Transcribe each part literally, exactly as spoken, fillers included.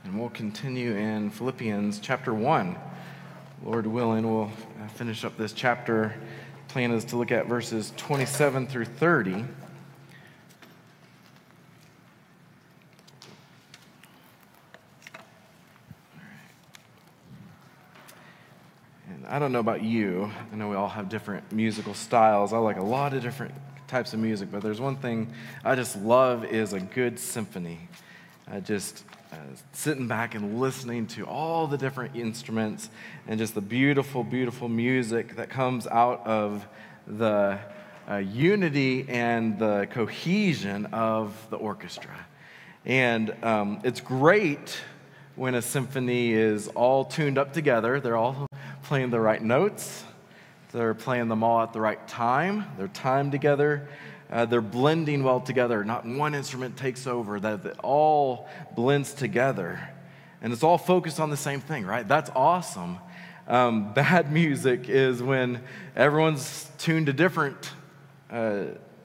and we'll continue in Philippians chapter one. Lord willing, we'll finish up this chapter. Plan is to look at verses twenty-seven through thirty. And I don't know about you. I know we all have different musical styles. I like a lot of different types of music, but there's one thing I just love is a good symphony. I just uh, sitting back and listening to all the different instruments and just the beautiful, beautiful music that comes out of the uh, unity and the cohesion of the orchestra. And um, it's great when a symphony is all tuned up together. They're all playing the right notes. They're playing them all at the right time. They're timed together. Uh, they're blending well together. Not one instrument takes over. That it all blends together. And it's all focused on the same thing, right? That's awesome. Um, bad music is when everyone's tuned to different uh,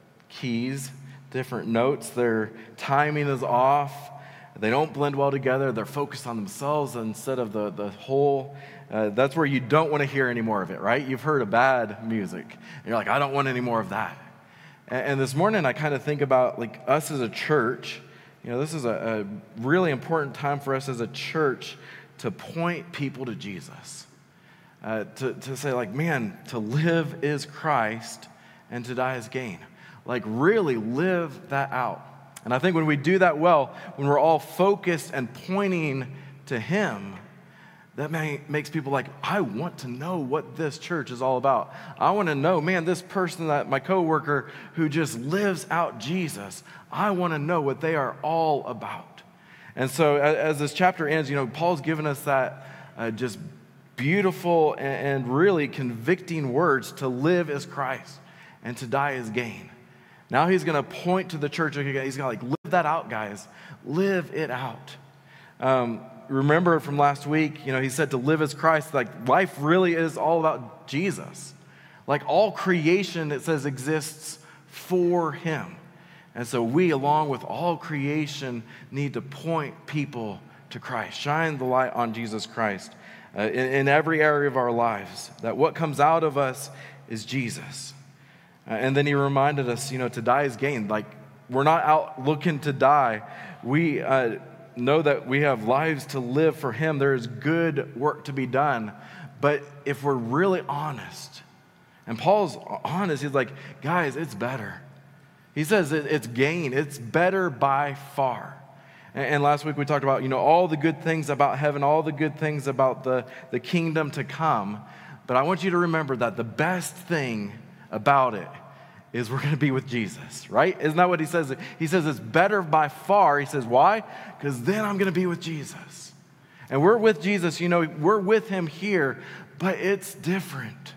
keys, different notes. Their timing is off. They don't blend well together. They're focused on themselves instead of the, the whole. Uh, that's where you don't want to hear any more of it, right? You've heard of bad music. And you're like, I don't want any more of that. And, and this morning, I kind of think about like us as a church. You know, this is a, a really important time for us as a church to point people to Jesus. Uh, to, to say like, man, to live is Christ and to die is gain. Like really live that out. And I think when we do that well, when we're all focused and pointing to Him, that may, makes people like, I want to know what this church is all about. I want to know, man, this person, that my coworker who just lives out Jesus, I want to know what they are all about. And so as, as this chapter ends, you know, Paul's given us that uh, just beautiful and, and really convicting words to live as Christ and to die as gain. Now he's going to point to the church. He's going to like, live that out, guys. Live it out. Um, remember from last week, you know, he said to live as Christ. Like life really is all about Jesus. Like all creation, it says, exists for Him. And so we, along with all creation, need to point people to Christ. Shine the light on Jesus Christ uh, in, in every area of our lives. That what comes out of us is Jesus. Uh, and then he reminded us, you know, to die is gain. Like, we're not out looking to die. We uh, know that we have lives to live for Him. There is good work to be done. But if we're really honest, and Paul's honest, he's like, guys, it's better. He says it, it's gain. It's better by far. And, and last week we talked about, you know, all the good things about heaven, all the good things about the, the kingdom to come. But I want you to remember that the best thing about it is we're going to be with Jesus, right? Isn't that what he says? He says it's better by far. He says, why? Because then I'm going to be with Jesus. And we're with Jesus, you know, we're with Him here, but it's different.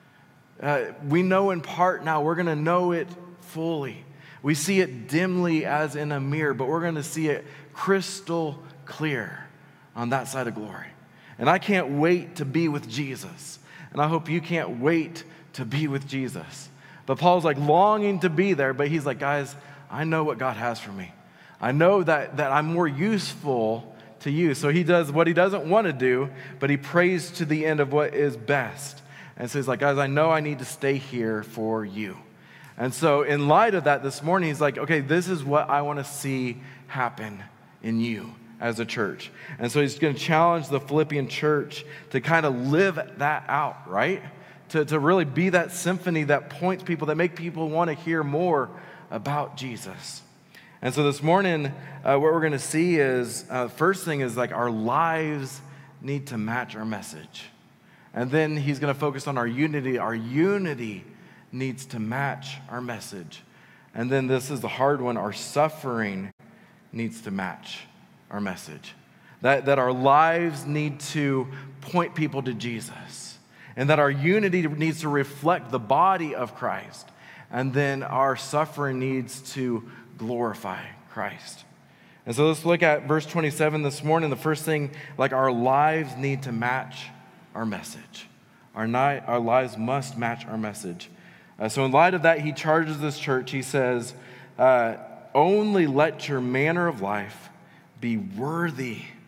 Uh, we know in part now, we're going to know it fully. We see it dimly as in a mirror, but we're going to see it crystal clear on that side of glory. And I can't wait to be with Jesus. And I hope you can't wait to be with Jesus. But Paul's like longing to be there, but he's like, guys, I know what God has for me. I know that, that I'm more useful to you. So he does what he doesn't want to do, but he prays to the end of what is best. And so he's like, guys, I know I need to stay here for you. And so in light of that this morning, he's like, okay, this is what I want to see happen in you as a church. And so he's going to challenge the Philippian church to kind of live that out, right? To, to really be that symphony that points people, that make people want to hear more about Jesus. And so this morning, uh, what we're going to see is, uh, first thing is like our lives need to match our message. And then he's going to focus on our unity. Our unity needs to match our message. And then this is the hard one, our suffering needs to match our message. That, that our lives need to point people to Jesus. And that our unity needs to reflect the body of Christ. And then our suffering needs to glorify Christ. And so let's look at verse twenty-seven this morning. The first thing, like our lives need to match our message. Our, ni- our lives must match our message. Uh, so in light of that, he charges this church. He says, uh, only let your manner of life be worthy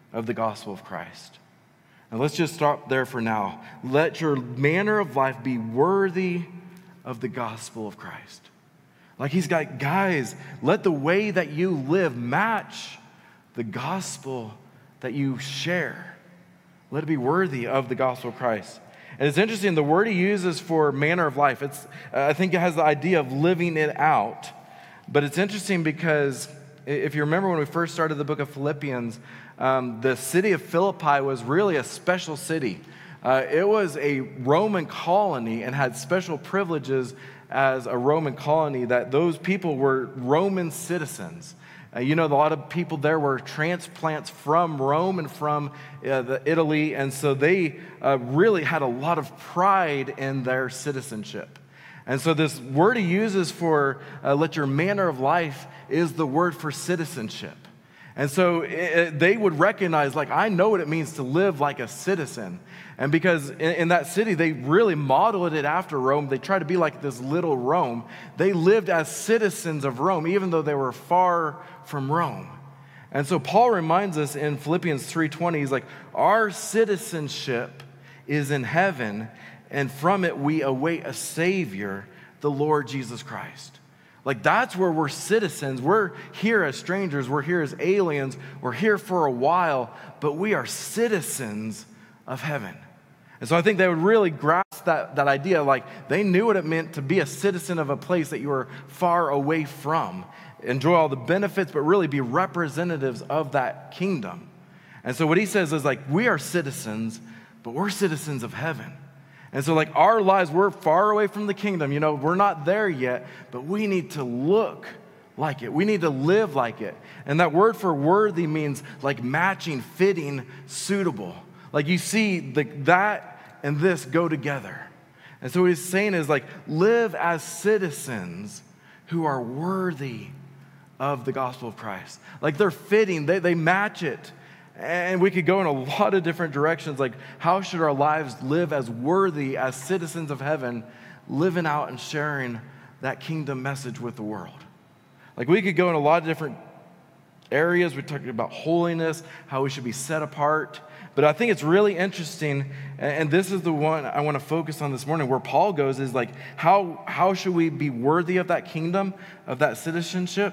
of the gospel of Christ. And let's just stop there for now. Let your manner of life be worthy of the gospel of Christ. Like he's got, guys, let the way that you live match the gospel that you share. Let it be worthy of the gospel of Christ. And it's interesting, the word he uses for manner of life, it's, uh, I think it has the idea of living it out. But it's interesting because if you remember when we first started the book of Philippians, um, the city of Philippi was really a special city. Uh, it was a Roman colony and had special privileges as a Roman colony, that those people were Roman citizens. Uh, you know, a lot of people there were transplants from Rome and from uh, the Italy, and so they uh, really had a lot of pride in their citizenship. And so this word he uses for uh, let your manner of life is the word for citizenship. And so it, they would recognize, like, I know what it means to live like a citizen. And because in, in that city, they really modeled it after Rome. They tried to be like this little Rome. They lived as citizens of Rome, even though they were far from Rome. And so Paul reminds us in Philippians three twenty, he's like, our citizenship is in heaven, and from it we await a Savior, the Lord Jesus Christ. Like, that's where we're citizens. We're here as strangers. We're here as aliens. We're here for a while, but we are citizens of heaven. And so I think they would really grasp that, that idea. Like, they knew what it meant to be a citizen of a place that you were far away from. Enjoy all the benefits, but really be representatives of that kingdom. And so what he says is, like, we are citizens, but we're citizens of heaven. And so, like, our lives, we're far away from the kingdom. You know, we're not there yet, but we need to look like it. We need to live like it. And that word for worthy means, like, matching, fitting, suitable. Like, you see, the, that and this go together. And so what he's saying is, like, live as citizens who are worthy of the gospel of Christ. Like, they're fitting, they, they match it. And we could go in a lot of different directions, like how should our lives live as worthy as citizens of heaven, living out and sharing that kingdom message with the world. Like, we could go in a lot of different areas. We're talking about holiness, how we should be set apart. But I think it's really interesting, and this is the one I want to focus on this morning, where Paul goes is like, how, how should we be worthy of that kingdom, of that citizenship?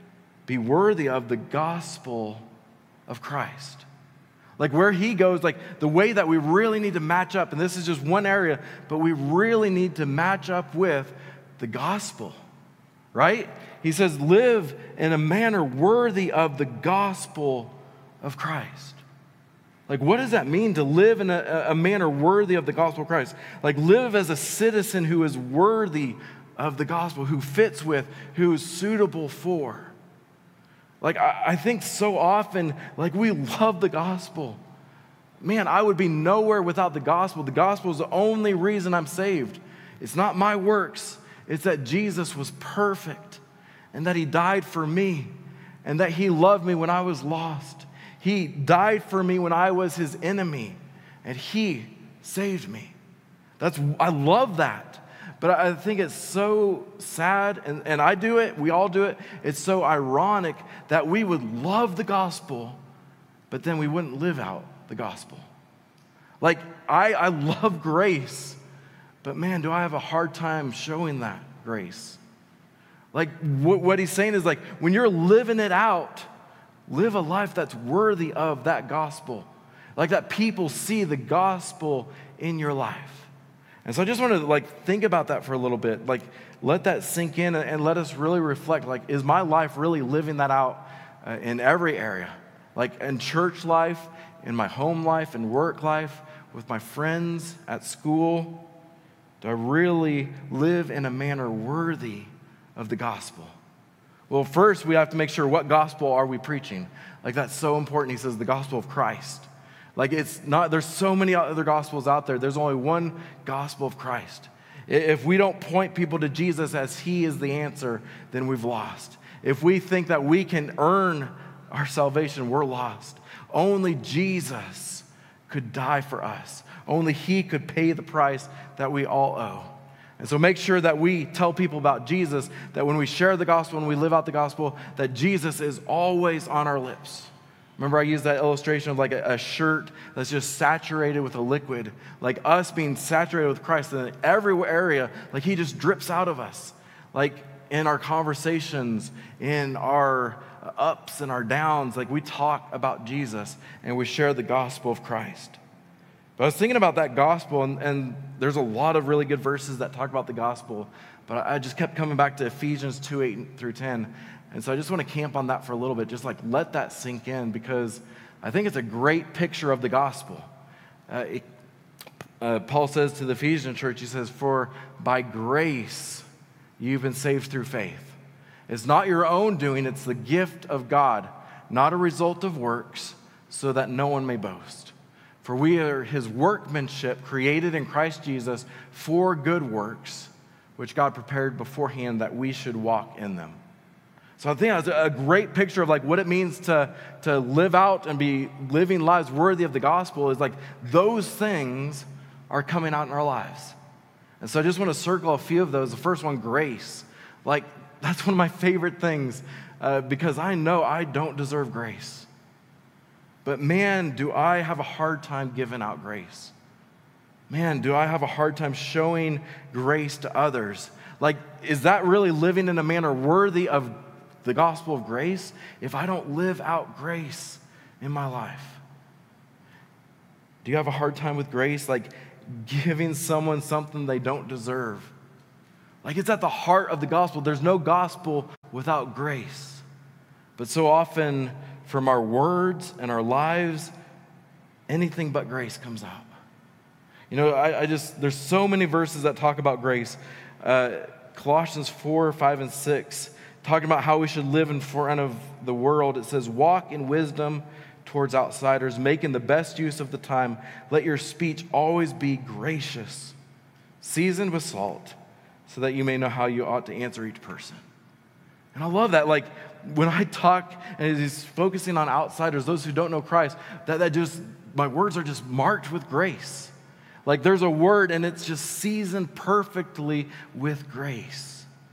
Be worthy of the gospel of Christ. Like, where he goes, like the way that we really need to match up, and this is just one area, but we really need to match up with the gospel, right? He says, live in a manner worthy of the gospel of Christ. Like, what does that mean to live in a, a manner worthy of the gospel of Christ? Like, live as a citizen who is worthy of the gospel, who fits with, who is suitable for. Like, I, I think so often, like, we love the gospel. Man, I would be nowhere without the gospel. The gospel is the only reason I'm saved. It's not my works. It's that Jesus was perfect and that he died for me and that he loved me when I was lost. He died for me when I was his enemy, and he saved me. That's, I love that. But I think it's so sad, and, and I do it, we all do it. It's so ironic that we would love the gospel, but then we wouldn't live out the gospel. Like, I, I love grace, but man, do I have a hard time showing that grace. Like, what, what he's saying is, like, when you're living it out, live a life that's worthy of that gospel. Like, that people see the gospel in your life. And so I just want to, like, think about that for a little bit. Like, let that sink in and let us really reflect, like, is my life really living that out uh, in every area? Like, in church life, in my home life, in work life, with my friends, at school? Do I really live in a manner worthy of the gospel? Well, first, we have to make sure, what gospel are we preaching? Like, that's so important. He says the gospel of Christ. Like, it's not, there's so many other gospels out there. There's only one gospel of Christ. If we don't point people to Jesus as he is the answer, then we've lost. If we think that we can earn our salvation, we're lost. Only Jesus could die for us. Only he could pay the price that we all owe. And so make sure that we tell people about Jesus, that when we share the gospel and we live out the gospel, that Jesus is always on our lips. Remember, I used that illustration of like a, a shirt that's just saturated with a liquid, like us being saturated with Christ, and in every area, like he just drips out of us, like in our conversations, in our ups and our downs, like we talk about Jesus and we share the gospel of Christ. But I was thinking about that gospel, and, and there's a lot of really good verses that talk about the gospel, but I just kept coming back to Ephesians two, eight through ten. And so I just want to camp on that for a little bit, just like let that sink in, because I think it's a great picture of the gospel. Uh, it, uh, Paul says to the Ephesian church, he says, "For by grace you've been saved through faith. It's not your own doing, it's the gift of God, not a result of works, so that no one may boast. For we are his workmanship, created in Christ Jesus for good works, which God prepared beforehand that we should walk in them." So I think that's a great picture of like what it means to, to live out and be living lives worthy of the gospel, is like those things are coming out in our lives. And so I just want to circle a few of those. The first one, grace. Like that's one of my favorite things uh, because I know I don't deserve grace. But man, do I have a hard time giving out grace. Man, do I have a hard time showing grace to others. Like, is that really living in a manner worthy of the gospel of grace if I don't live out grace in my life? Do you have a hard time with grace, like giving someone something they don't deserve? Like it's at the heart of the gospel. There's no gospel without grace. But so often from our words and our lives, anything but grace comes out. You know, I, I just, there's so many verses that talk about grace. Uh, Colossians four, five, and six, talking about how we should live in front of the world. It says, "Walk in wisdom towards outsiders, making the best use of the time. Let your speech always be gracious, seasoned with salt, so that you may know how you ought to answer each person." And I love that. Like when I talk and he's focusing on outsiders, those who don't know Christ, that, that just, my words are just marked with grace. Like there's a word and it's just seasoned perfectly with grace.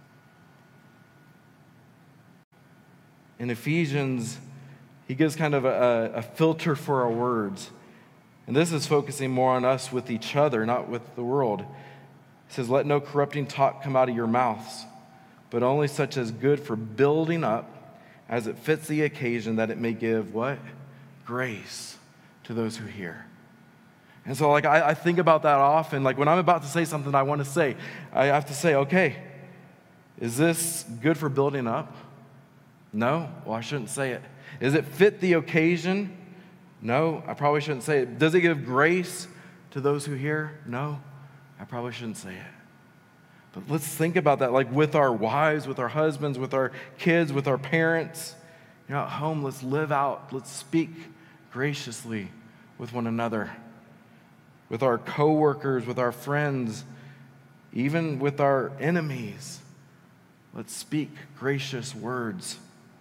In Ephesians, he gives kind of a, a filter for our words. And this is focusing more on us with each other, not with the world. He says, "Let no corrupting talk come out of your mouths, but only such as good for building up as it fits the occasion, that it may give" what? Grace to those who hear. And so like I, I think about that often. Like when I'm about to say something I want to say, I have to say, okay, is this good for building up? No, well, I shouldn't say it. Does it fit the occasion? No, I probably shouldn't say it. Does it give grace to those who hear? No, I probably shouldn't say it. But let's think about that, like with our wives, with our husbands, with our kids, with our parents. You know, at home, let's live out, let's speak graciously with one another, with our coworkers, with our friends, even with our enemies. Let's speak gracious words.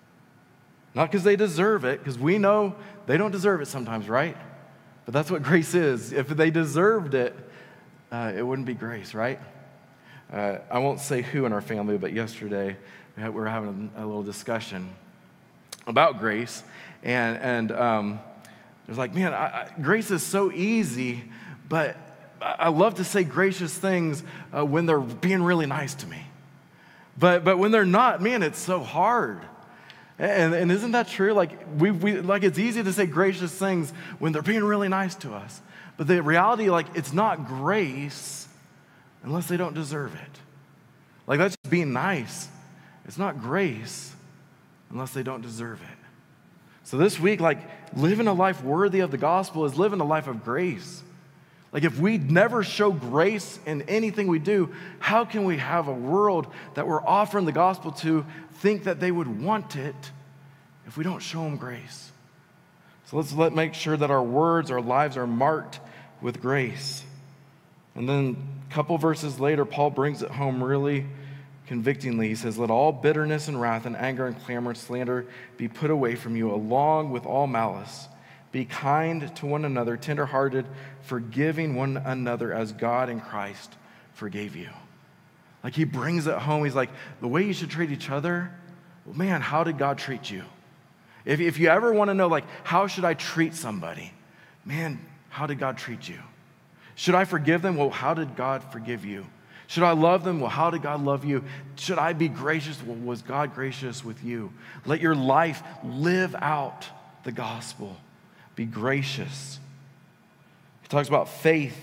Not because they deserve it, because we know they don't deserve it sometimes, right? But that's what grace is. If they deserved it, uh, it wouldn't be grace, right? Uh, I won't say who in our family, but yesterday we, had, we were having a, a little discussion about grace, and and um, it was like, man, I, I, grace is so easy, but I, I love to say gracious things uh, when they're being really nice to me. But but when they're not, man, it's so hard. And, and isn't that true? Like we, we like it's easy to say gracious things when they're being really nice to us. But the reality, like it's not grace unless they don't deserve it. Like that's just being nice. It's not grace unless they don't deserve it. So this week, like living a life worthy of the gospel is living a life of grace. Like if we never show grace in anything we do, how can we have a world that we're offering the gospel to think that they would want it if we don't show them grace? So let's let make sure that our words, our lives are marked with grace. And then a couple verses later, Paul brings it home really convictingly. He says, "Let all bitterness and wrath and anger and clamor and slander be put away from you, along with all malice. Be kind to one another, tenderhearted, forgiving one another as God in Christ forgave you." Like he brings it home. He's like, the way you should treat each other, well, man, how did God treat you? If, if you ever want to know, like, how should I treat somebody? Man, how did God treat you? Should I forgive them? Well, how did God forgive you? Should I love them? Well, how did God love you? Should I be gracious? Well, was God gracious with you? Let your life live out the gospel. Be gracious. He talks about faith.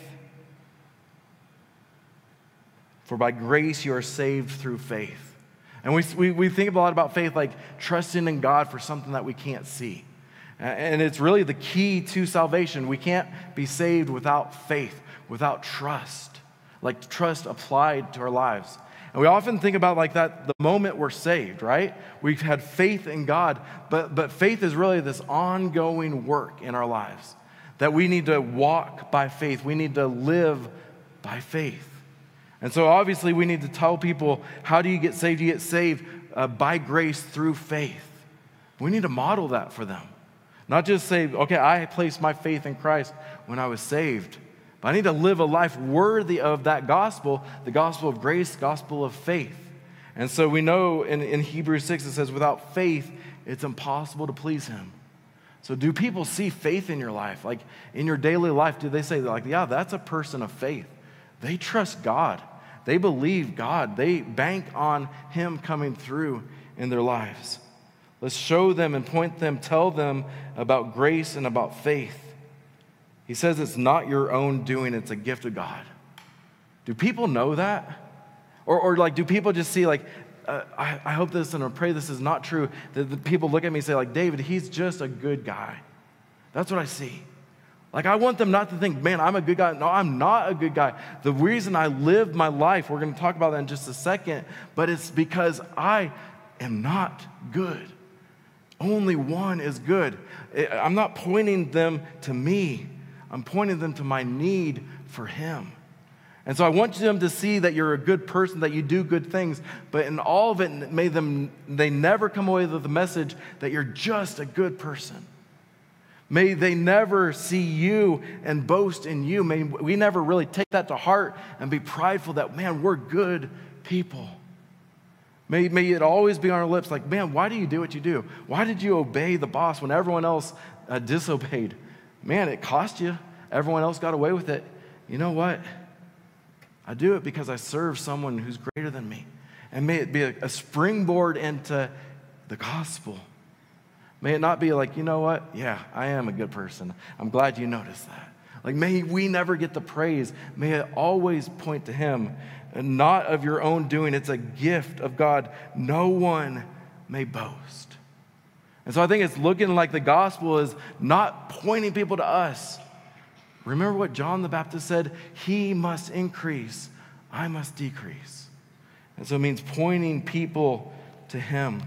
For by grace you are saved through faith. And we, we, we think a lot about faith like trusting in God for something that we can't see. And it's really the key to salvation. We can't be saved without faith, without trust. Like trust applied to our lives. And we often think about like that the moment we're saved, right? We've had faith in God, but, but faith is really this ongoing work in our lives that we need to walk by faith. We need to live by faith. And so obviously we need to tell people, how do you get saved? You get saved uh, by grace through faith. We need to model that for them. Not just say, okay, I placed my faith in Christ when I was saved. But I need to live a life worthy of that gospel, the gospel of grace, gospel of faith. And so we know in, in Hebrews six, it says, without faith, it's impossible to please him. So do people see faith in your life? Like in your daily life, do they say, like, yeah, that's a person of faith. They trust God. They believe God. They bank on him coming through in their lives. Let's show them and point them, tell them about grace and about faith. He says it's not your own doing, it's a gift of God. Do people know that? Or, or like, do people just see like, uh, I, I hope this and I pray this is not true, that the people look at me and say like, David, he's just a good guy. That's what I see. Like, I want them not to think, man, I'm a good guy. No, I'm not a good guy. The reason I live my life, we're going to talk about that in just a second, but it's because I am not good. Only one is good. I'm not pointing them to me. I'm pointing them to my need for him. And so I want them to see that you're a good person, that you do good things, but in all of it, may them, they never come away with the message that you're just a good person. May they never see you and boast in you. May we never really take that to heart and be prideful that, man, we're good people. May, may it always be on our lips like, man, why do you do what you do? Why did you obey the boss when everyone else uh, disobeyed? Man, it cost you. Everyone else got away with it. You know what? I do it because I serve someone who's greater than me. And may it be a, a springboard into the gospel. May it not be like, you know what? Yeah, I am a good person. I'm glad you noticed that. Like, may we never get the praise. May it always point to him and not of your own doing. It's a gift of God. No one may boast. And so I think it's looking like the gospel is not pointing people to us. Remember what John the Baptist said? He must increase, I must decrease. And so it means pointing people to him.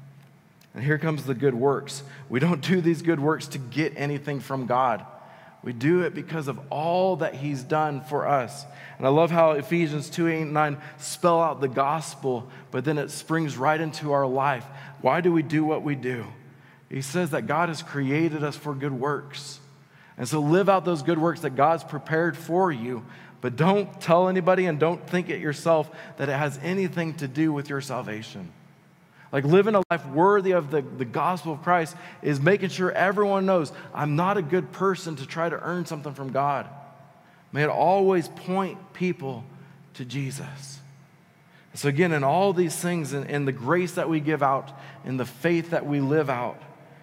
And here comes the good works. We don't do these good works to get anything from God. We do it because of all that he's done for us. And I love how Ephesians two, eight, and nine spell out the gospel, but then it springs right into our life. Why do we do what we do? He says that God has created us for good works. And so live out those good works that God's prepared for you, but don't tell anybody and don't think it yourself that it has anything to do with your salvation. Like living a life worthy of the, the gospel of Christ is making sure everyone knows I'm not a good person to try to earn something from God. May it always point people to Jesus. So again, in all these things, in, in the grace that we give out, in the faith that we live out,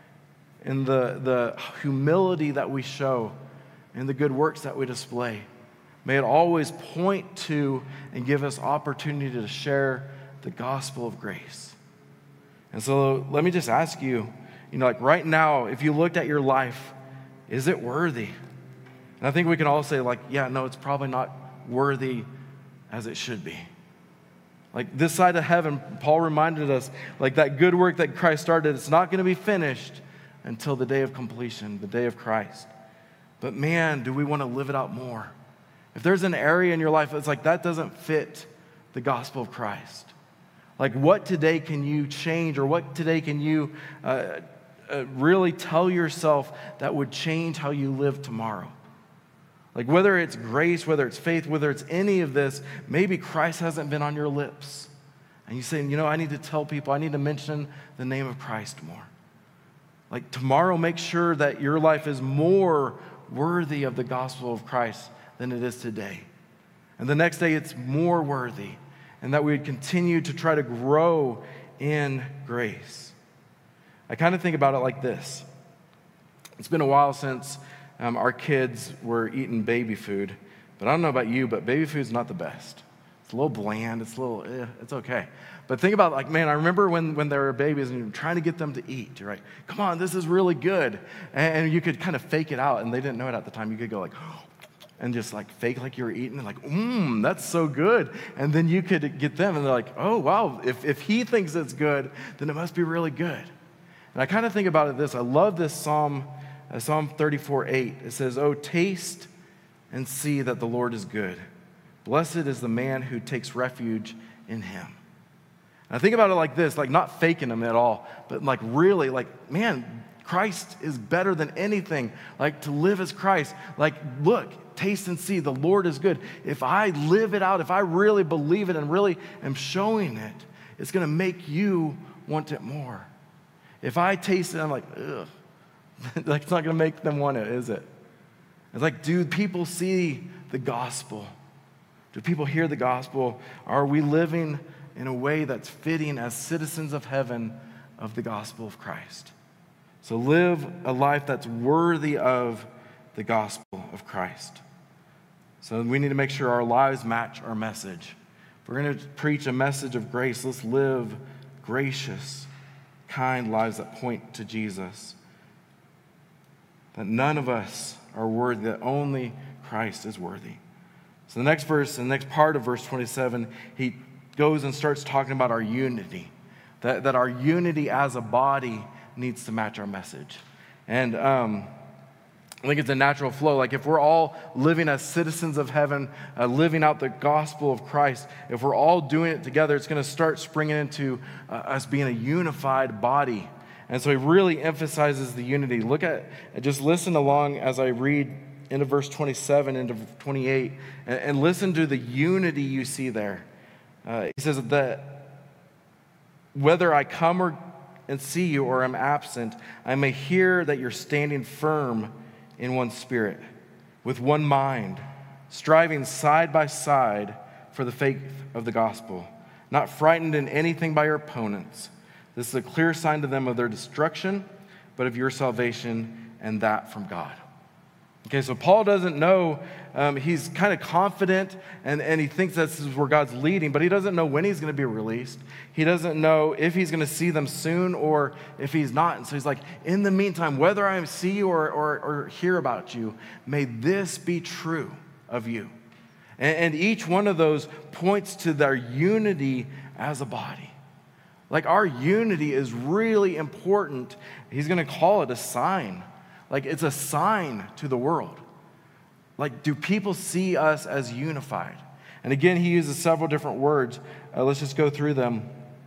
in the, the humility that we show, in the good works that we display, may it always point to and give us opportunity to share the gospel of grace. And so let me just ask you, you know, like right now, if you looked at your life, is it worthy? And I think we can all say like, yeah, no, it's probably not worthy as it should be. Like this side of heaven, Paul reminded us, like that good work that Christ started, it's not going to be finished until the day of completion, the day of Christ. But man, do we want to live it out more? If there's an area in your life that's like, that doesn't fit the gospel of Christ. Like what today can you change, or what today can you uh, uh, really tell yourself that would change how you live tomorrow? Like whether it's grace, whether it's faith, whether it's any of this, maybe Christ hasn't been on your lips. And you say, you know, I need to tell people, I need to mention the name of Christ more. Like tomorrow, make sure that your life is more worthy of the gospel of Christ than it is today. And the next day, it's more worthy. And that we would continue to try to grow in grace. I kind of think about it like this. It's been a while since um, our kids were eating baby food. But I don't know about you, but baby food's not the best. It's a little bland. It's a little, eh, it's okay. But think about, like, man, I remember when, when they were babies and you're trying to get them to eat. You're like, come on, this is really good. And, and you could kind of fake it out, and they didn't know it at the time. You could go like, and just like fake like you were eating, and like, mmm, that's so good. And then you could get them, and they're like, oh, wow, if, if he thinks it's good, then it must be really good. And I kind of think about it this. I love this Psalm, uh, Psalm thirty-four eight. It says, oh, taste and see that the Lord is good. Blessed is the man who takes refuge in him. And I think about it like this, like not faking him at all, but like really, like, man, Christ is better than anything. Like to live as Christ, like, look, taste and see, the Lord is good. If I live it out, if I really believe it and really am showing it, it's going to make you want it more. If I taste it, I'm like, ugh, like it's not going to make them want it, is it? It's like, do people see the gospel? Do people hear the gospel? Are we living in a way that's fitting as citizens of heaven of the gospel of Christ? So live a life that's worthy of the gospel of Christ. So we need to make sure our lives match our message. If we're going to preach a message of grace, let's live gracious, kind lives that point to Jesus. That none of us are worthy, that only Christ is worthy. So the next verse, the next part of verse twenty-seven, he goes and starts talking about our unity. That, that our unity as a body needs to match our message. And um, I think it's a natural flow. Like if we're all living as citizens of heaven, uh, living out the gospel of Christ, if we're all doing it together, it's going to start springing into uh, us being a unified body. And so he really emphasizes the unity. Look at, just listen along as I read into verse twenty-seven, into twenty-eight, and, and listen to the unity you see there. Uh, he says that whether I come or and see you or am absent, I may hear that you're standing firm in one spirit, with one mind, striving side by side for the faith of the gospel, not frightened in anything by your opponents. This is a clear sign to them of their destruction, but of your salvation, and that from God. Okay, so Paul doesn't know, um, he's kind of confident, and, and he thinks this is where God's leading, but he doesn't know when he's going to be released. He doesn't know if he's going to see them soon or if he's not. And so he's like, in the meantime, whether I see you or, or, or hear about you, may this be true of you. And, and each one of those points to their unity as a body. Like our unity is really important. He's going to call it a sign. Like it's a sign to the world. Like, do people see us as unified? And again, he uses several different words. Uh, let's just go through them.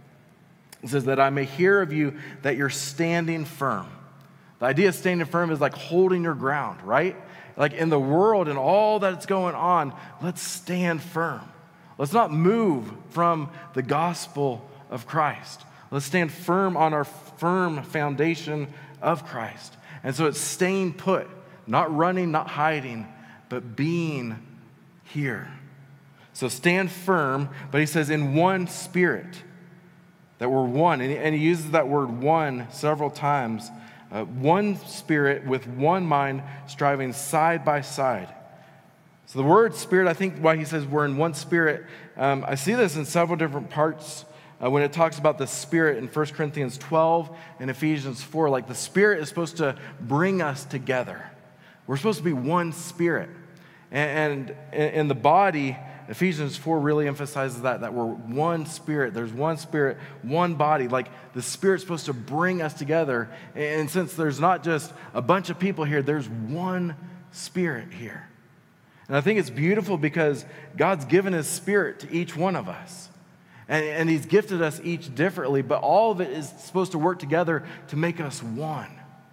He says that I may hear of you that you're standing firm. The idea of standing firm is like holding your ground, right? Like in the world and all that's going on, let's stand firm. Let's not move from the gospel of Christ. Let's stand firm on our firm foundation of Christ. And so it's staying put, not running, not hiding, but being here. So stand firm, but he says in one spirit, that we're one. And he, and he uses that word one several times. Uh, one spirit with one mind striving side by side. So the word spirit, I think why he says we're in one spirit, um, I see this in several different parts. Uh, when it talks about the Spirit in First Corinthians twelve and Ephesians four, like the Spirit is supposed to bring us together. We're supposed to be one Spirit. And, and in the body, Ephesians four really emphasizes that, that we're one Spirit. There's one Spirit, one body. Like the Spirit's supposed to bring us together. And since there's not just a bunch of people here, there's one Spirit here. And I think it's beautiful because God's given His Spirit to each one of us. And, and He's gifted us each differently, but all of it is supposed to work together to make us one.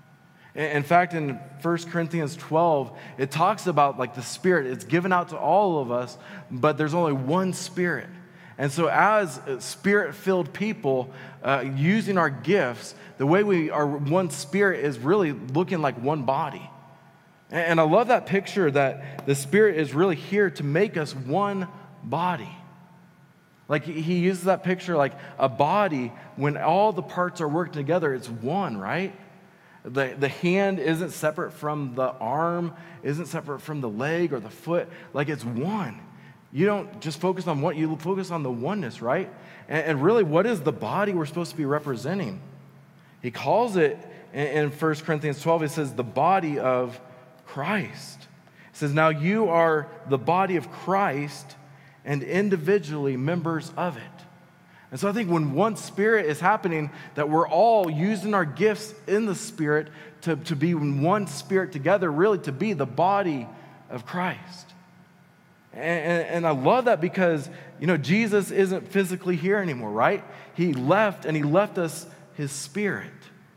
In fact, in First Corinthians twelve, it talks about like the Spirit. It's given out to all of us, but there's only one Spirit. And so as Spirit-filled people, uh, using our gifts, the way we are one Spirit is really looking like one body. And, and I love that picture that the Spirit is really here to make us one body. Like he uses that picture like a body, when all the parts are working together, it's one, right? The, the hand isn't separate from the arm, isn't separate from the leg or the foot. Like it's one. You don't just focus on what, you focus on the oneness, right? And, and really, what is the body we're supposed to be representing? He calls it in, in First Corinthians twelve, it says the body of Christ. It says, now you are the body of Christ and individually members of it. And so I think when one Spirit is happening, that we're all using our gifts in the Spirit to, to be in one Spirit together, really to be the body of Christ. And, and, and I love that because, you know, Jesus isn't physically here anymore, right? He left, and he left us his Spirit.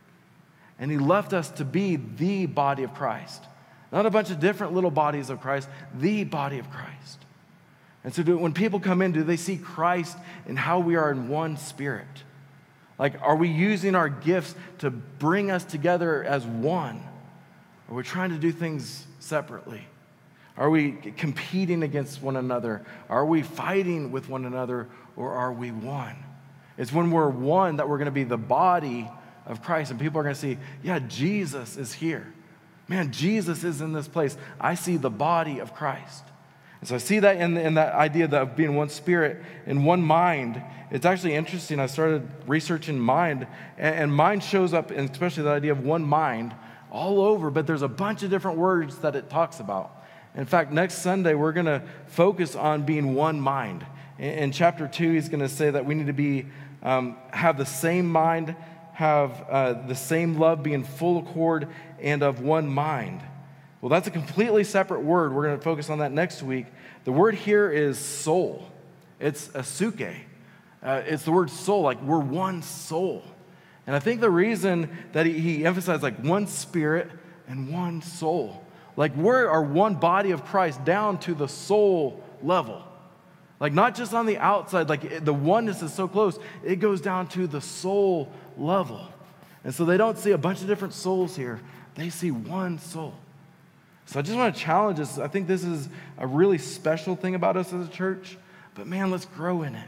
And he left us to be the body of Christ. Not a bunch of different little bodies of Christ, the body of Christ. And so do, when people come in, do they see Christ in how we are in one Spirit? Like, are we using our gifts to bring us together as one? Are we trying to do things separately? Are we competing against one another? Are we fighting with one another, or are we one? It's when we're one that we're going to be the body of Christ, and people are going to see, yeah, Jesus is here. Man, Jesus is in this place. I see the body of Christ. And so I see that in, in that idea of being one Spirit and one mind. It's actually interesting. I started researching mind, and, and mind shows up, and especially the idea of one mind, all over, but there's a bunch of different words that it talks about. In fact, next Sunday, we're going to focus on being one mind. In, in chapter two, he's going to say that we need to be um, have the same mind, have uh, the same love, be in full accord, and of one mind. Well, that's a completely separate word. We're going to focus on that next week. The word here is soul. It's a suke. Uh, it's the word soul, like we're one soul. And I think the reason that he, he emphasized like one Spirit and one soul, like we are one body of Christ down to the soul level. Like not just on the outside, like the oneness is so close, it goes down to the soul level. And so they don't see a bunch of different souls here. They see one soul. So I just want to challenge us. I think this is a really special thing about us as a church. But man, let's grow in it.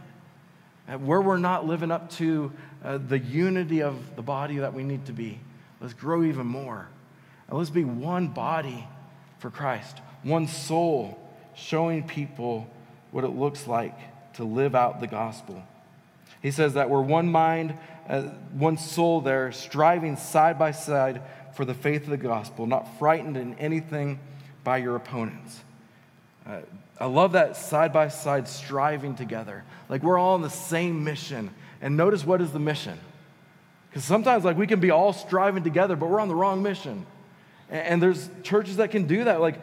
At where we're not living up to uh, the unity of the body that we need to be, let's grow even more. And let's be one body for Christ, one soul, showing people what it looks like to live out the gospel. He says that we're one mind, uh, one soul there, striving side by side for the faith of the gospel, not frightened in anything by your opponents. Uh, I love that side-by-side striving together. Like we're all on the same mission. And notice, what is the mission? Because sometimes like we can be all striving together, but we're on the wrong mission. And, and there's churches that can do that. Like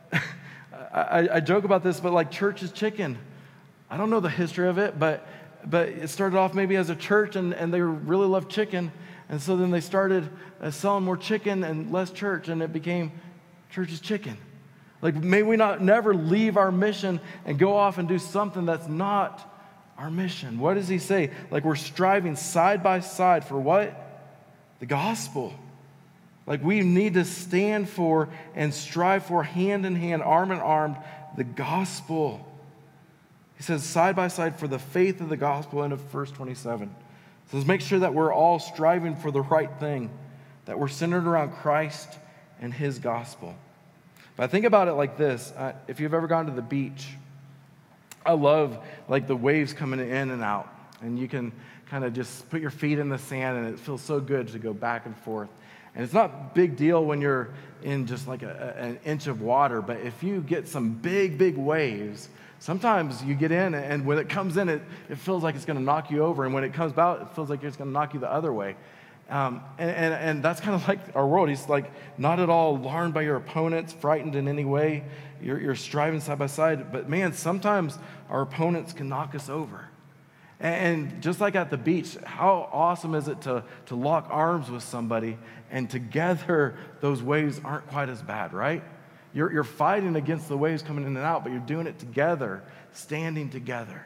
I, I joke about this, but like church is chicken. I don't know the history of it, but but it started off maybe as a church, and, and they really loved chicken. And so then they started uh, selling more chicken and less church, and it became church is chicken. Like, may we not never leave our mission and go off and do something that's not our mission. What does he say? Like, we're striving side by side for what? The gospel. Like, we need to stand for and strive for, hand in hand, arm in arm, the gospel. He says side by side for the faith of the gospel, end of verse twenty-seven. So let's make sure that we're all striving for the right thing, that we're centered around Christ and his gospel. But I think about it like this. Uh, if you've ever gone to the beach, I love like the waves coming in and out. And you can kind of just put your feet in the sand, and it feels so good to go back and forth. And it's not a big deal when you're in just like a, a, an inch of water, but if you get some big, big waves, sometimes you get in, and when it comes in, it, it feels like it's going to knock you over. And when it comes out, it feels like it's going to knock you the other way. Um, and, and, and that's kind of like our world. He's like, not at all alarmed by your opponents, frightened in any way. You're, you're striving side by side. But man, sometimes our opponents can knock us over. And, and just like at the beach, how awesome is it to, to lock arms with somebody, and together those waves aren't quite as bad, right? You're, you're fighting against the waves coming in and out, but you're doing it together, standing together.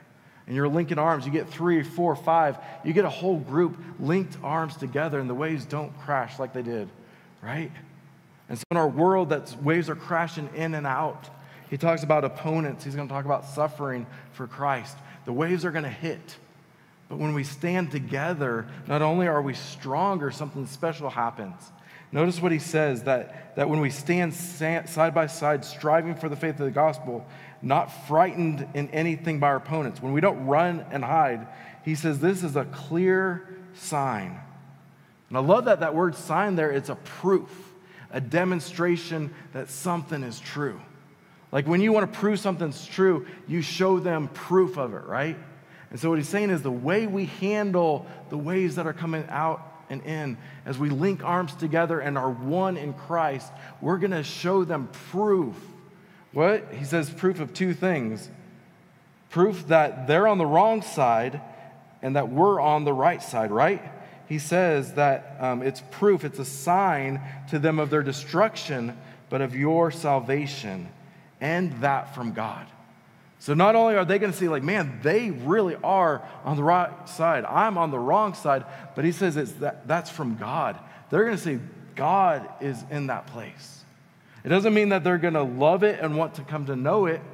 And you're linking arms. You get three, four, five. You get a whole group linked arms together, and the waves don't crash like they did, right? And so in our world, that waves are crashing in and out. He talks about opponents. He's going to talk about suffering for Christ. The waves are going to hit. But when we stand together, not only are we stronger, something special happens. Notice what he says, that, that when we stand side by side, striving for the faith of the gospel, not frightened in anything by our opponents, when we don't run and hide, he says this is a clear sign. And I love that that word sign there, it's a proof, a demonstration that something is true. Like when you want to prove something's true, you show them proof of it, right? And so what he's saying is the way we handle the waves that are coming out and in, as we link arms together and are one in Christ, we're going to show them proof. What? He says proof of two things. Proof that they're on the wrong side and that we're on the right side, right? He says that um, it's proof, it's a sign to them of their destruction, but of your salvation, and that from God. So not only are they going to see, like, man, they really are on the right side. I'm on the wrong side. But he says it's that, that's from God. They're going to see God is in that place. It doesn't mean that they're going to love it and want to come to know it.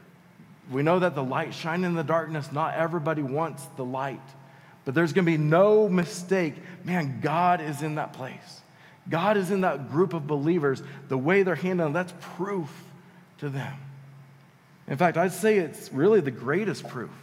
We know that the light shines in the darkness. Not everybody wants the light. But there's going to be no mistake. Man, God is in that place. God is in that group of believers. The way they're handling, that's proof to them. In fact, I'd say it's really the greatest proof.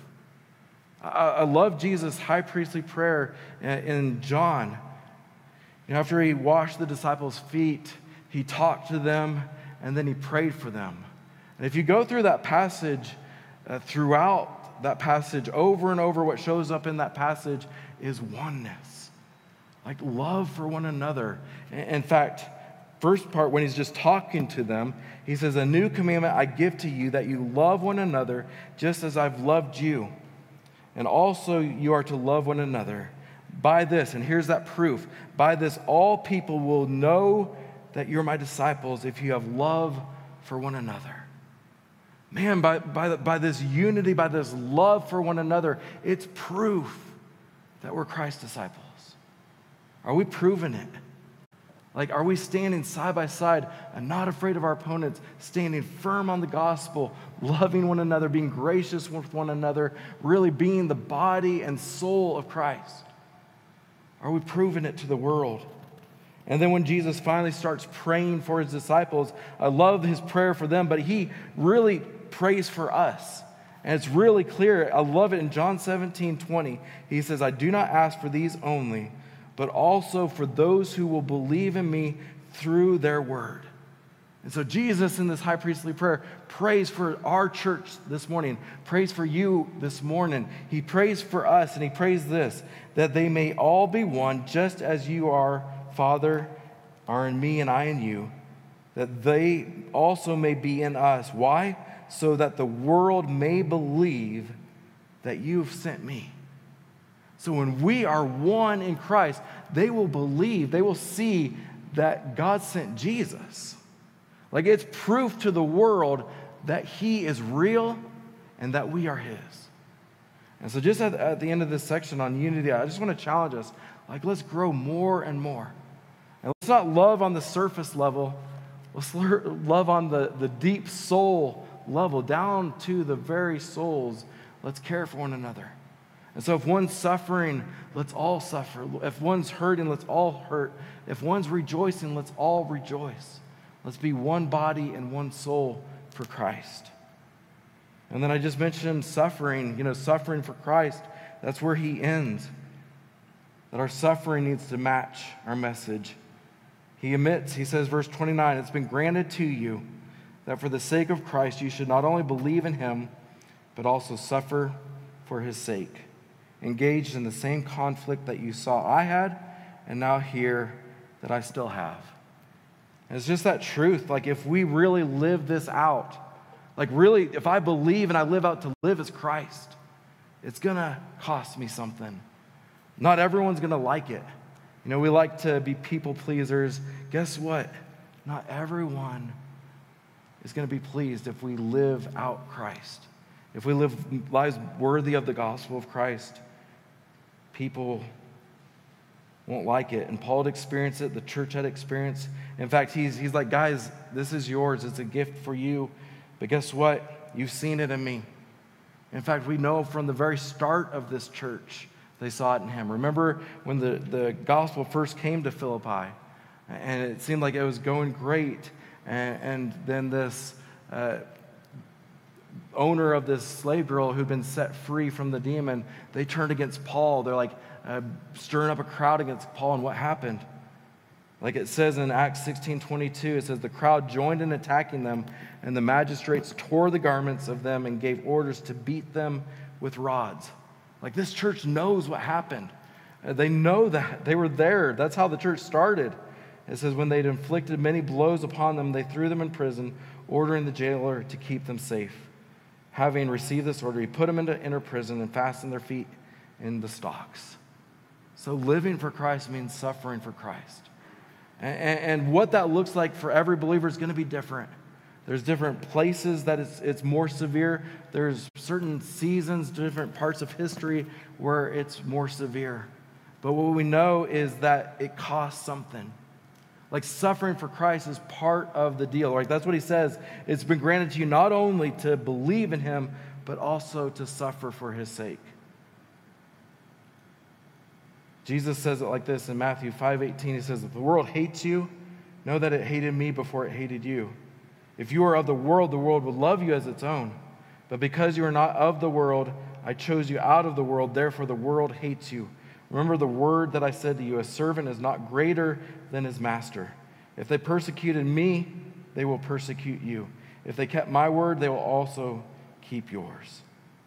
I, I love Jesus' high priestly prayer in, in John. You know, after he washed the disciples' feet, he talked to them, and then he prayed for them. And if you go through that passage, uh, throughout that passage, over and over, what shows up in that passage is oneness, like love for one another. In fact, first part, when he's just talking to them, he says, a new commandment I give to you, that you love one another just as I've loved you. And also you are to love one another. By this, and here's that proof, by this all people will know that you're my disciples if you have love for one another. Man, by, by, by this unity, by this love for one another, it's proof that we're Christ's disciples. Are we proving it? Like, are we standing side by side and not afraid of our opponents, standing firm on the gospel, loving one another, being gracious with one another, really being the body and soul of Christ? Are we proving it to the world? And then when Jesus finally starts praying for his disciples, I love his prayer for them, but he really prays for us. And it's really clear. I love it in John seventeen twenty. He says, I do not ask for these only, but also for those who will believe in me through their word. And so Jesus in this high priestly prayer prays for our church this morning, prays for you this morning. He prays for us, and he prays this, that they may all be one, just as you are, Father, are in me and I in you, that they also may be in us. Why? So that the world may believe that you've sent me. So when we are one in Christ, they will believe, they will see that God sent Jesus. Like, it's proof to the world that he is real and that we are his. And so just at, at the end of this section on unity, I just want to challenge us, like, let's grow more and more. And let's not love on the surface level. Let's love on the, the deep soul level, down to the very souls. Let's care for one another. And so if one's suffering, let's all suffer. If one's hurting, let's all hurt. If one's rejoicing, let's all rejoice. Let's be one body and one soul for Christ. And then I just mentioned suffering, you know, suffering for Christ. That's where he ends. That our suffering needs to match our message. He admits, he says, verse twenty-nine, it's been granted to you that for the sake of Christ you should not only believe in him, but also suffer for his sake, engaged in the same conflict that you saw I had and now hear that I still have. And it's just that truth. Like, if we really live this out, like really, if I believe and I live out to live as Christ, it's going to cost me something. Not everyone's going to like it. You know, we like to be people pleasers. Guess what? Not everyone is going to be pleased if we live out Christ, If we live lives worthy of the gospel of Christ, people won't like it. And Paul had experienced it. The church had experienced. In fact, he's, he's like, guys, this is yours. It's a gift for you. But guess what? You've seen it in me. In fact, we know from the very start of this church, they saw it in him. Remember when the, the gospel first came to Philippi, and it seemed like it was going great, and, and then this uh, owner of this slave girl who'd been set free from the demon, they turned against Paul. They're like uh, stirring up a crowd against Paul, and what happened? Like it says in Acts sixteen twenty-two, it says, the crowd joined in attacking them, and the magistrates tore the garments of them and gave orders to beat them with rods. Like this church knows what happened. Uh, they know that. They were there. That's how the church started. It says, when they'd inflicted many blows upon them, they threw them in prison, ordering the jailer to keep them safe. Having received this order, he put them into inner prison and fastened their feet in the stocks. So living for Christ means suffering for Christ. And, and what that looks like for every believer is going to be different. There's different places that it's, it's more severe. There's certain seasons, different parts of history where it's more severe. But what we know is that it costs something. Like suffering for Christ is part of the deal. Like that's what he says. It's been granted to you not only to believe in him, but also to suffer for his sake. Jesus says it like this in Matthew five eighteen. He says, if the world hates you, know that it hated me before it hated you. If you are of the world, the world would love you as its own. But because you are not of the world, I chose you out of the world. Therefore, the world hates you. Remember the word that I said to you, a servant is not greater than his master. If they persecuted me, they will persecute you. If they kept my word, they will also keep yours.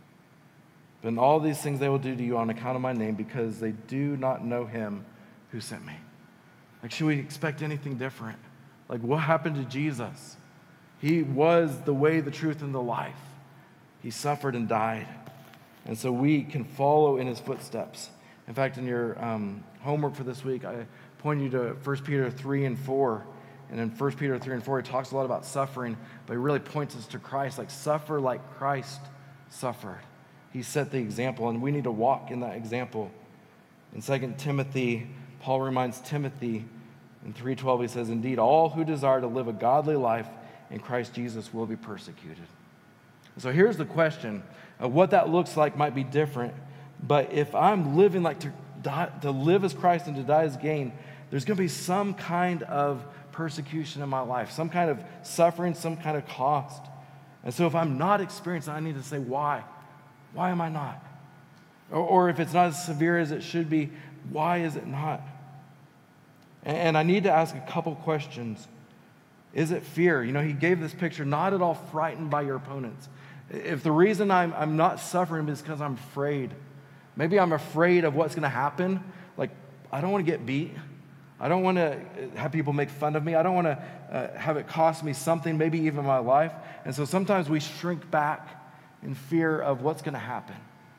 But in all these things they will do to you on account of my name, because they do not know him who sent me. Like, should we expect anything different? Like, what happened to Jesus? He was the way, the truth, and the life. He suffered and died. And so we can follow in his footsteps. In fact, in your um, homework for this week, I point you to First Peter three and four. And in First Peter three and four, he talks a lot about suffering, but he really points us to Christ. Like, suffer like Christ suffered. He set the example, and we need to walk in that example. In Second Timothy, Paul reminds Timothy in three twelve, he says, indeed, all who desire to live a godly life in Christ Jesus will be persecuted. So here's the question. Uh, what that looks like might be different, but if I'm living like to, die, to live as Christ and to die as gain, there's going to be some kind of persecution in my life, some kind of suffering, some kind of cost. And so if I'm not experiencing, I need to say, why? Why am I not? Or, or if it's not as severe as it should be, why is it not? And, and I need to ask a couple questions. Is it fear? You know, he gave this picture, not at all frightened by your opponents. If the reason I'm, I'm not suffering is because I'm afraid, maybe I'm afraid of what's going to happen. Like, I don't want to get beat. I don't want to have people make fun of me. I don't want to uh, have it cost me something, maybe even my life. And so sometimes we shrink back in fear of what's going to happen.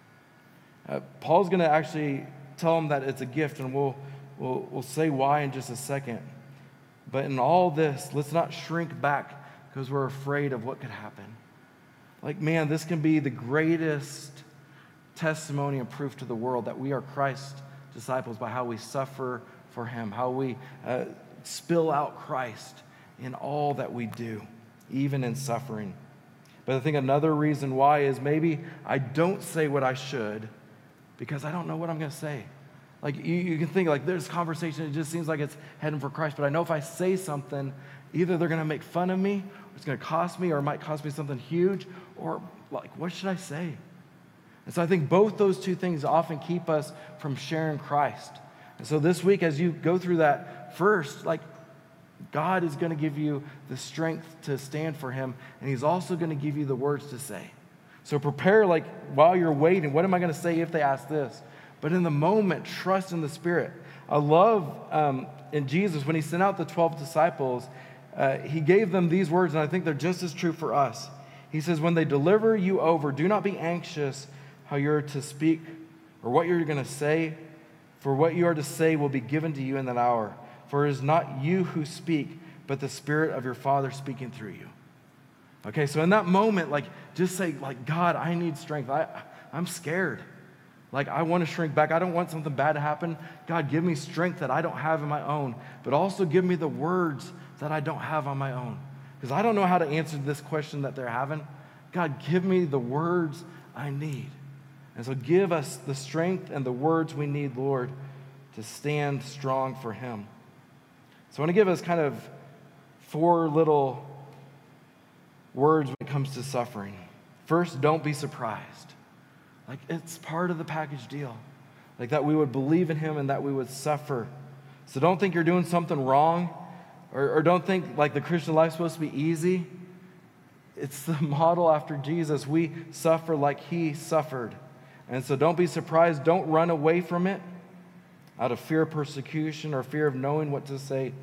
Uh, Paul's going to actually tell them that it's a gift, and we'll, we'll, we'll say why in just a second. But in all this, let's not shrink back because we're afraid of what could happen. Like, man, this can be the greatest testimony and proof to the world that we are Christ's disciples by how we suffer for him, how we uh, spill out Christ in all that we do, even in suffering. But I think another reason why is maybe I don't say what I should because I don't know what I'm going to say. Like, you, you can think, like, there's conversation, it just seems like it's heading for Christ, but I know if I say something, either they're going to make fun of me, or it's going to cost me, or it might cost me something huge, or, like, what should I say? And so I think both those two things often keep us from sharing Christ. And so this week, as you go through that, first, like, God is going to give you the strength to stand for him, and he's also going to give you the words to say. So prepare, like, while you're waiting, what am I going to say if they ask this? But in the moment, trust in the Spirit. I love um, in Jesus, when he sent out the twelve disciples, uh, he gave them these words, and I think they're just as true for us. He says, when they deliver you over, do not be anxious how you're to speak or what you're going to say, for what you are to say will be given to you in that hour. For it is not you who speak, but the Spirit of your Father speaking through you. Okay, so in that moment, like, just say, like, God, I need strength. I, I'm scared. Like, I want to shrink back. I don't want something bad to happen. God, give me strength that I don't have in my own, but also give me the words that I don't have on my own. Because I don't know how to answer this question that they're having. God, give me the words I need. And so give us the strength and the words we need, Lord, to stand strong for him. So I want to give us kind of four little words when it comes to suffering. First, don't be surprised. Like, it's part of the package deal. Like, that we would believe in him and that we would suffer. So don't think you're doing something wrong, or, or don't think like the Christian life's supposed to be easy. It's the model after Jesus. We suffer like he suffered. And so don't be surprised. Don't run away from it out of fear of persecution or fear of knowing what to say.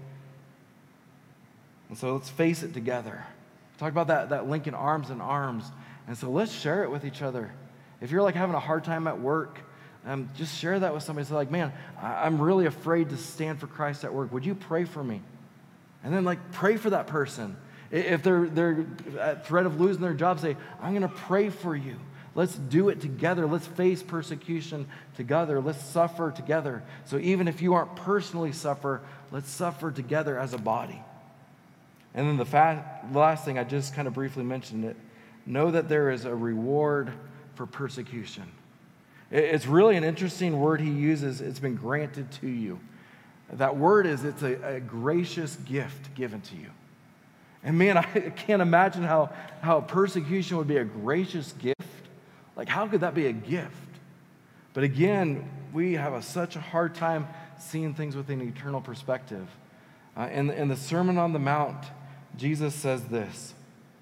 And so let's face it together. Talk about that, that link in arms and arms. And so let's share it with each other. If you're like having a hard time at work, um, just share that with somebody. Say like, man, I, I'm really afraid to stand for Christ at work. Would you pray for me? And then like pray for that person. If they're, they're at threat of losing their job, say, I'm going to pray for you. Let's do it together. Let's face persecution together. Let's suffer together. So even if you aren't personally suffer, let's suffer together as a body. And then the fa- last thing, I just kind of briefly mentioned it. Know that there is a reward for persecution. It's really an interesting word he uses. It's been granted to you. That word is, it's a, a gracious gift given to you. And man, I can't imagine how, how persecution would be a gracious gift. Like, how could that be a gift? But again, we have a, such a hard time seeing things with an eternal perspective. Uh, in, in the Sermon on the Mount, Jesus says this.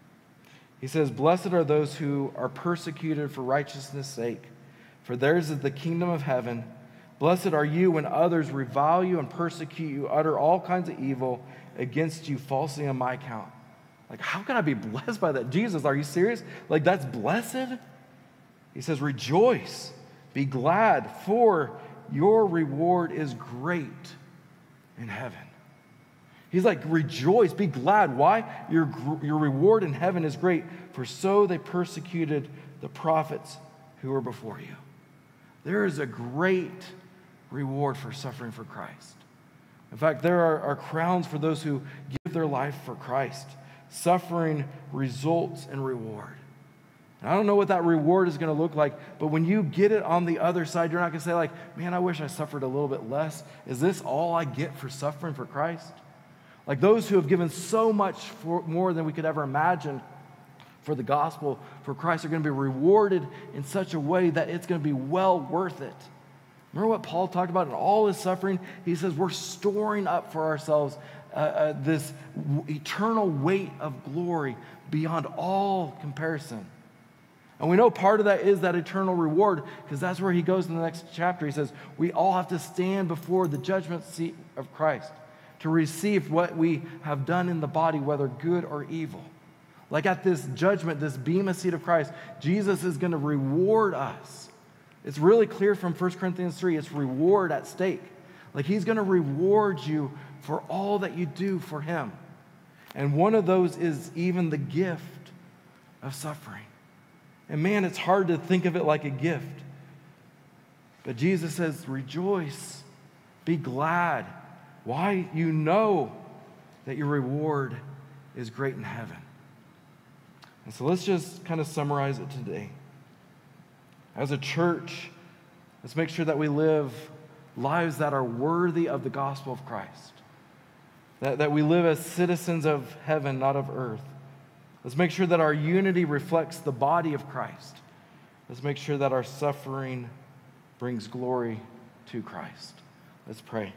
He says, "Blessed are those who are persecuted for righteousness' sake, for theirs is the kingdom of heaven. Blessed are you when others revile you and persecute you, utter all kinds of evil against you falsely on my account." Like, how can I be blessed by that? Jesus, are you serious? Like, that's blessed? He says, "Rejoice, be glad, for your reward is great in heaven." He's like, rejoice, be glad. Why? Your, your reward in heaven is great, for so they persecuted the prophets who were before you. There is a great reward for suffering for Christ. In fact, there are, are crowns for those who give their life for Christ. Suffering results in reward. And I don't know what that reward is going to look like, but when you get it on the other side, you're not going to say like, man, I wish I suffered a little bit less. Is this all I get for suffering for Christ? Like those who have given so much for more than we could ever imagine for the gospel, for Christ, are going to be rewarded in such a way that it's going to be well worth it. Remember what Paul talked about in all his suffering? He says we're storing up for ourselves uh, uh, this w- eternal weight of glory beyond all comparison. And we know part of that is that eternal reward, because that's where he goes in the next chapter. He says we all have to stand before the judgment seat of Christ to receive what we have done in the body, whether good or evil. Like at this judgment, this bema seat of Christ, Jesus is going to reward us. It's really clear from First Corinthians three, it's reward at stake. Like he's going to reward you for all that you do for him. And one of those is even the gift of suffering. And man, it's hard to think of it like a gift. But Jesus says, rejoice, be glad. Why? You know that your reward is great in heaven. And so let's just kind of summarize it today. As a church, let's make sure that we live lives that are worthy of the gospel of Christ. That, that we live as citizens of heaven, not of earth. Let's make sure that our unity reflects the body of Christ. Let's make sure that our suffering brings glory to Christ. Let's pray.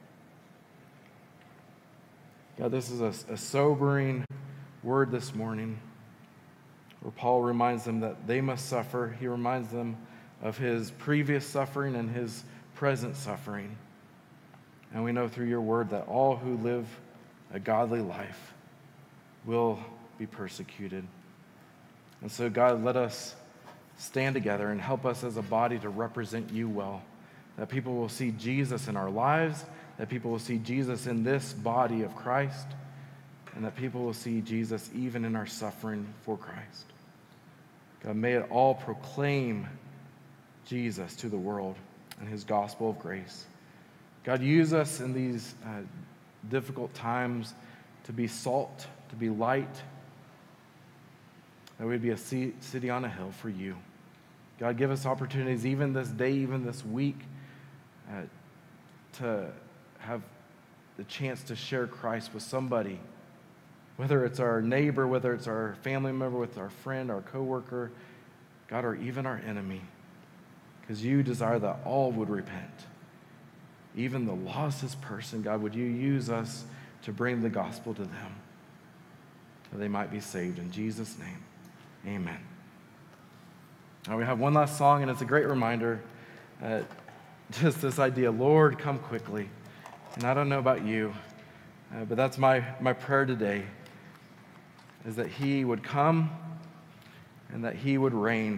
God, this is a, a sobering word this morning where Paul reminds them that they must suffer. He reminds them of his previous suffering and his present suffering. And we know through your word that all who live a godly life will be persecuted. And so, God, let us stand together and help us as a body to represent you well, that people will see Jesus in our lives, that people will see Jesus in this body of Christ, and that people will see Jesus even in our suffering for Christ. God, may it all proclaim Jesus to the world and his gospel of grace. God, use us in these uh, difficult times to be salt, to be light, that we'd be a city on a hill for you. God, give us opportunities even this day, even this week, uh, to have the chance to share Christ with somebody, whether it's our neighbor, whether it's our family member, with our friend, our coworker, God, or even our enemy, because you desire that all would repent. Even the lostest person, God, would you use us to bring the gospel to them, that they might be saved. In Jesus' name, amen. Now we have one last song, and it's a great reminder, uh, just this idea, Lord, come quickly. And I don't know about you, uh, but that's my, my prayer today, is that he would come and that he would reign.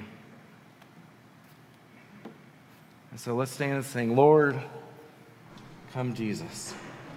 And so let's stand and sing, Lord, come Jesus.